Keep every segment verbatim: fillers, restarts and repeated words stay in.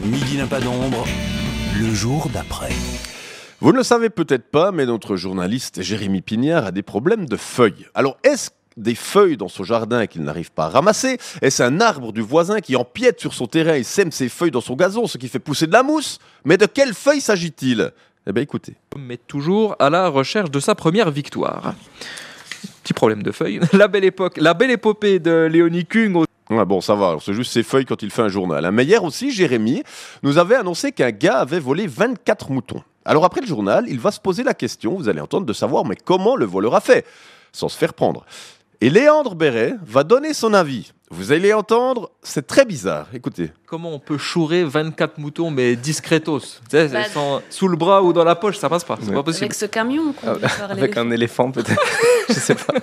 Midi n'a pas d'ombre, le jour d'après. Vous ne le savez peut-être pas, mais notre journaliste Jérémy Pignard a des problèmes de feuilles. Alors, est-ce des feuilles dans son jardin qu'il n'arrive pas à ramasser? Est-ce un arbre du voisin qui empiète sur son terrain et sème ses feuilles dans son gazon, ce qui fait pousser de la mousse? Mais de quelles feuilles s'agit-il? Eh bien, écoutez. Mais toujours à la recherche de sa première victoire. Petit problème de feuilles. La belle époque, la belle épopée de Léonie Kung. Au... Ah bon, ça va, alors c'est juste ses feuilles quand il fait un journal. hein. Mais hier aussi, Jérémy nous avait annoncé qu'un gars avait volé vingt-quatre moutons. Alors après le journal, il va se poser la question, vous allez entendre, de savoir mais comment le voleur a fait, sans se faire prendre. Et Léandre Béret va donner son avis. Vous allez entendre, c'est très bizarre. Écoutez. Comment on peut chourer vingt-quatre moutons, mais discretos? Tu sais, Bah, sans- sous le bras ou dans la poche, ça passe pas. C'est Ouais. pas possible. Avec ce camion qu'on dit par Avec un l'éléphant. éléphant peut-être. Je sais pas.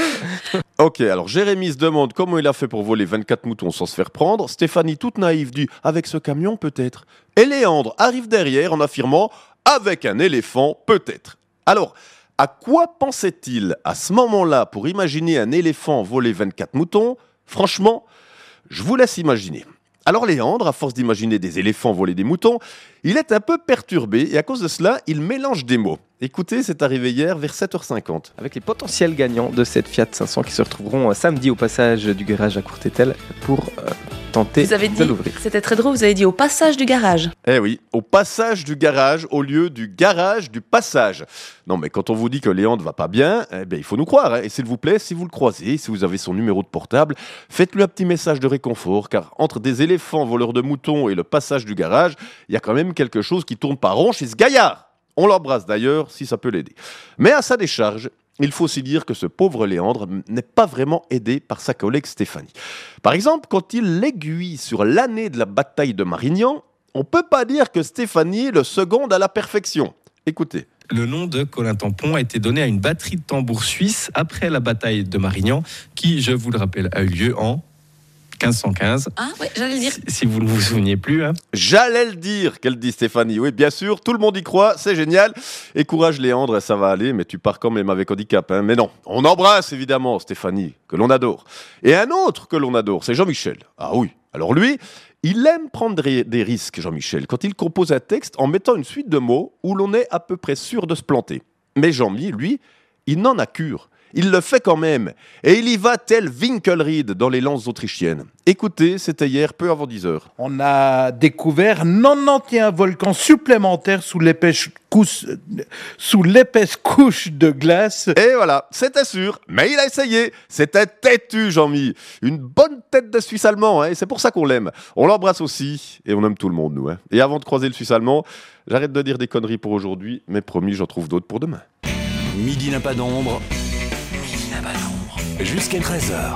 Ok, alors Jérémy se demande comment il a fait pour voler vingt-quatre moutons sans se faire prendre. Stéphanie, toute naïve, dit « avec ce camion peut-être ». Et Léandre arrive derrière en affirmant « avec un éléphant peut-être ». Alors, à quoi pensait-il à ce moment-là pour imaginer un éléphant voler vingt-quatre moutons? Franchement, je vous laisse imaginer. Alors Léandre, à force d'imaginer des éléphants voler des moutons, il est un peu perturbé et à cause de cela, il mélange des mots. Écoutez, c'est arrivé hier vers sept heures cinquante. Avec les potentiels gagnants de cette Fiat cinq cents qui se retrouveront euh, samedi au passage du garage à Courtétel pour euh, tenter Vous avez de dit, l'ouvrir. c'était très drôle, vous avez dit au passage du garage. Eh oui, au passage du garage au lieu du garage du passage. Non mais quand on vous dit que Léandre va pas bien, eh bien il faut nous croire. hein. Et s'il vous plaît, si vous le croisez, si vous avez son numéro de portable, faites-lui un petit message de réconfort, car entre des éléphants voleurs de moutons et le passage du garage, il y a quand même quelque chose qui tourne pas rond chez ce gaillard. On l'embrasse d'ailleurs, si ça peut l'aider. Mais à sa décharge, il faut aussi dire que ce pauvre Léandre n'est pas vraiment aidé par sa collègue Stéphanie. Par exemple, quand il l'aiguille sur l'année de la bataille de Marignan, on peut pas dire que Stéphanie le seconde à la perfection. Écoutez. Le nom de Colin Tampon a été donné à une batterie de tambours suisse après la bataille de Marignan, qui, je vous le rappelle, a eu lieu en quinze cent quinze. Ah ouais, j'allais le dire. Si, si vous ne vous souveniez plus. Hein. J'allais le dire, qu'elle dit Stéphanie. Oui, bien sûr, tout le monde y croit, c'est génial. Et courage Léandre, ça va aller, mais tu pars quand même avec handicap. Hein. Mais non, on embrasse évidemment Stéphanie, que l'on adore. Et un autre que l'on adore, c'est Jean-Michel. Ah oui, alors lui, il aime prendre des risques, Jean-Michel, quand il compose un texte en mettant une suite de mots où l'on est à peu près sûr de se planter. Mais Jean-Mi, lui, il n'en a cure. Il le fait quand même. Et il y va tel Winkelried dans les lances autrichiennes. Écoutez, c'était hier, peu avant dix heures. On a découvert quatre-vingt-onze volcans supplémentaires sous l'épaisse couche, sous l'épaisse couche de glace. Et voilà, c'était sûr, mais il a essayé. C'était têtu, Jean-Mi. Une bonne tête de Suisse allemand, hein, et c'est pour ça qu'on l'aime. On l'embrasse aussi, et on aime tout le monde, nous. Hein. Et avant de croiser le Suisse allemand, j'arrête de dire des conneries pour aujourd'hui, mais promis, j'en trouve d'autres pour demain. Midi n'a pas d'ombre, midi n'a pas d'ombre, jusqu'à treize heures.